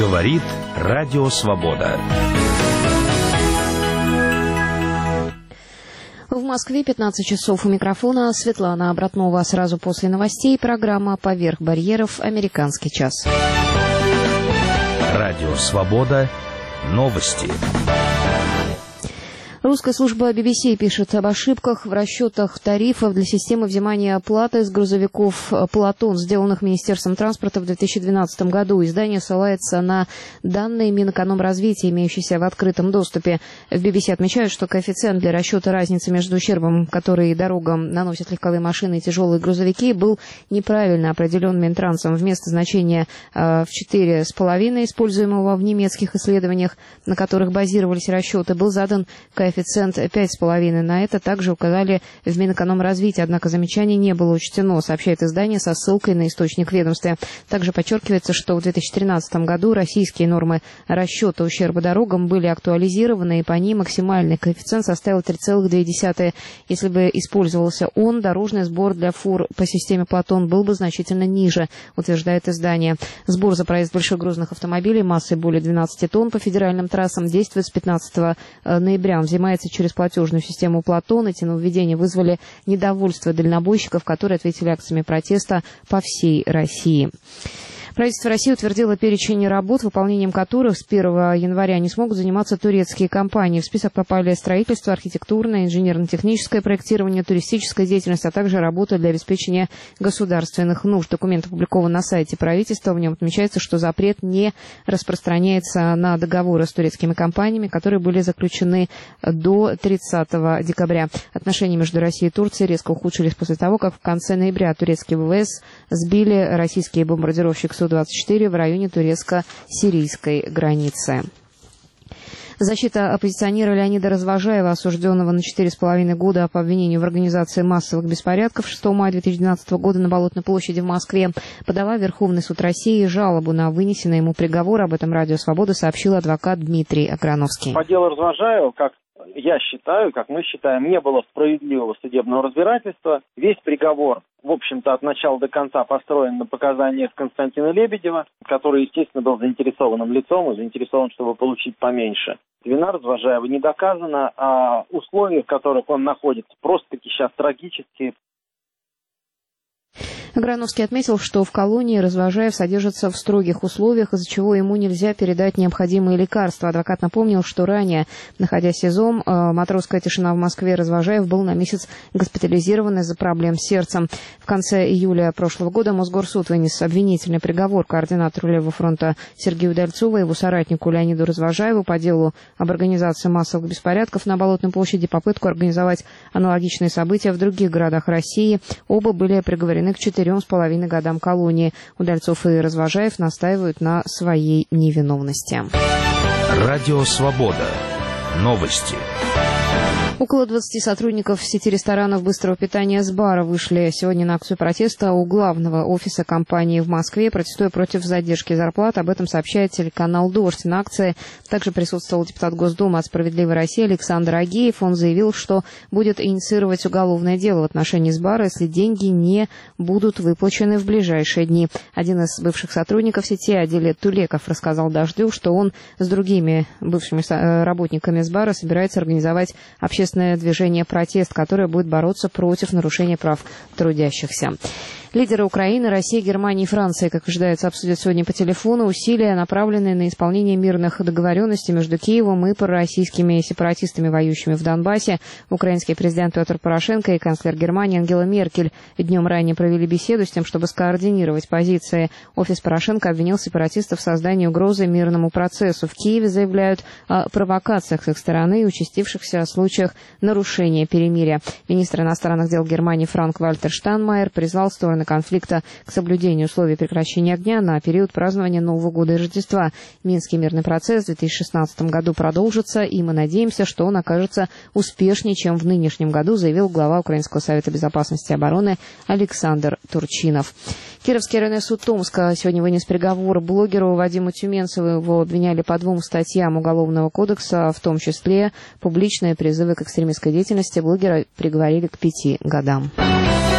Говорит Радио Свобода. В Москве 15 часов. У микрофона Светлана Обратнова. Сразу после новостей программа «Поверх барьеров. Американский час». Радио Свобода. Новости. Русская служба BBC пишет об ошибках в расчетах тарифов для системы взимания оплаты с грузовиков «Платон», сделанных Министерством транспорта в 2012 году. Издание ссылается на данные Минэкономразвития, имеющиеся в открытом доступе. В BBC отмечают, что коэффициент для расчета разницы между ущербом, который дорогам наносят легковые машины и тяжелые грузовики, был неправильно определен Минтрансом. Вместо значения в 4,5, используемого в немецких исследованиях, на которых базировались расчеты, был задан коэффициент 5,5. На это также указали в Минэкономразвитии, однако замечание не было учтено, сообщает издание со ссылкой на источник ведомства. Также подчеркивается, что в 2013 году российские нормы расчета ущерба дорогам были актуализированы, и по ним максимальный коэффициент составил 3,2. Если бы использовался он, дорожный сбор для фур по системе «Платон» был бы значительно ниже, утверждает издание. Сбор за проезд большегрузных автомобилей массой более 12 тонн по федеральным трассам действует с 15 ноября. Он взимается через платежную систему «Платон». Эти нововведения вызвали недовольство дальнобойщиков, которые ответили акциями протеста по всей России. Правительство России утвердило перечень работ, выполнением которых с 1 января не смогут заниматься турецкие компании. В список попали строительство, архитектурное, инженерно-техническое проектирование, туристическая деятельность, а также работа для обеспечения государственных нужд. Документ опубликован на сайте правительства. В нем отмечается, что запрет не распространяется на договоры с турецкими компаниями, которые были заключены до 30 декабря. Отношения между Россией и Турцией резко ухудшились после того, как в конце ноября турецкие ВВС сбили российский бомбардировщик Су-24 в районе турецко-сирийской границы. Защита оппозиционера Леонида Развожаева, осужденного на 4,5 года по обвинению в организации массовых беспорядков 6 мая 2012 года на Болотной площади в Москве, подала в Верховный суд России жалобу на вынесенный ему приговор. Об этом Радио Свобода сообщил адвокат Дмитрий Аграновский. По делу Развожаева, как я считаю, как мы считаем, не было справедливого судебного разбирательства. Весь приговор, в общем-то, от начала до конца построен на показаниях Константина Лебедева, который, естественно, был заинтересованным лицом и заинтересован, чтобы получить поменьше. Вина Развожаева не доказана, а условия, в которых он находится, просто-таки сейчас трагические. Аграновский отметил, что в колонии Развожаев содержится в строгих условиях, из-за чего ему нельзя передать необходимые лекарства. Адвокат напомнил, что ранее, находясь в СИЗО, «Матросская тишина» в Москве, Развожаев был на месяц госпитализирован из-за проблем с сердцем. В конце июля прошлого года Мосгорсуд вынес обвинительный приговор координатору Левого фронта Сергею Удальцову и его соратнику Леониду Развожаеву по делу об организации массовых беспорядков на Болотной площади, попытку организовать аналогичные события в других городах России. Оба были приговорены к 4,5 годам колонии. Удальцов и Развожаев настаивают на своей невиновности. Радио Свобода. Новости. Около 20 сотрудников сети ресторанов быстрого питания «Сбара» вышли сегодня на акцию протеста у главного офиса компании в Москве, протестуя против задержки зарплат. Об этом сообщает телеканал «Дождь». На акции также присутствовал депутат Госдумы от «Справедливой России» Александр Агеев. Он заявил, что будет инициировать уголовное дело в отношении «Сбара», если деньги не будут выплачены в ближайшие дни. Один из бывших сотрудников сети, Адилет Тулеков, рассказал «Дождю», что он с другими бывшими работниками «Сбара» собирается организовать общественное движение «Протест», которое будет бороться против нарушения прав трудящихся. Лидеры Украины, России, Германии и Франции, как ожидается, обсудят сегодня по телефону усилия, направленные на исполнение мирных договоренностей между Киевом и пророссийскими сепаратистами, воюющими в Донбассе. Украинский президент Петр Порошенко и канцлер Германии Ангела Меркель днем ранее провели беседу с тем, чтобы скоординировать позиции. Офис Порошенко обвинил сепаратистов в создании угрозы мирному процессу. В Киеве заявляют о провокациях с их стороны и участившихся случаях нарушения перемирия. Министр иностранных дел Германии Франк-Вальтер Штайнмайер призвал стороны конфликта к соблюдению условий прекращения огня на период празднования Нового года и Рождества. Минский мирный процесс в 2016 году продолжится, и мы надеемся, что он окажется успешнее, чем в нынешнем году, заявил глава Украинского совета безопасности и обороны Александр Турчинов. Кировский районный суд Томска сегодня вынес приговор блогеру Вадиму Тюменцеву. Его обвиняли по 2 статьям Уголовного кодекса, в том числе публичные призывы к экстремистской деятельности. Блогера приговорили к 5 годам.